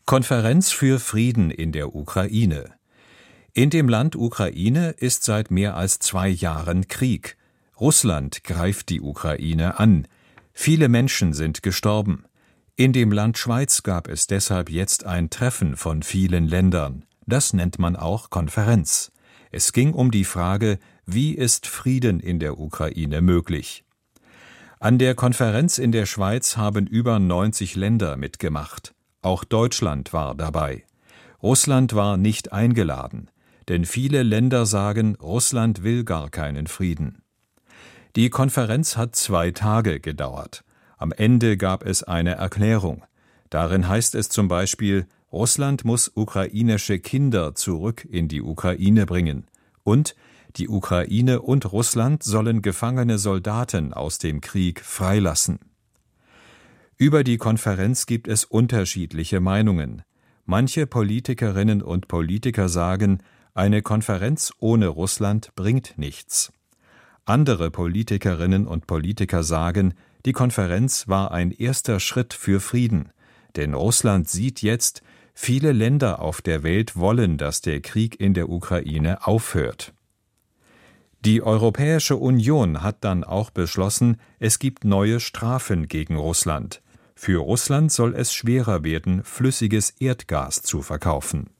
Konferenz für Frieden in der Ukraine. In dem Land Ukraine ist seit mehr als 2 Jahren Krieg. Russland greift die Ukraine an. Viele Menschen sind gestorben. In dem Land Schweiz gab es deshalb jetzt ein Treffen von vielen Ländern. Das nennt man auch Konferenz. Es ging um die Frage, wie ist Frieden in der Ukraine möglich? An der Konferenz in der Schweiz haben über 90 Länder mitgemacht. Auch Deutschland war dabei. Russland war nicht eingeladen, denn viele Länder sagen, Russland will gar keinen Frieden. Die Konferenz hat 2 Tage gedauert. Am Ende gab es eine Erklärung. Darin heißt es zum Beispiel, Russland muss ukrainische Kinder zurück in die Ukraine bringen. Und die Ukraine und Russland sollen gefangene Soldaten aus dem Krieg freilassen. Über die Konferenz gibt es unterschiedliche Meinungen. Manche Politikerinnen und Politiker sagen, eine Konferenz ohne Russland bringt nichts. Andere Politikerinnen und Politiker sagen, die Konferenz war ein erster Schritt für Frieden. Denn Russland sieht jetzt, viele Länder auf der Welt wollen, dass der Krieg in der Ukraine aufhört. Die Europäische Union hat dann auch beschlossen, es gibt neue Strafen gegen Russland. Für Russland soll es schwerer werden, flüssiges Erdgas zu verkaufen.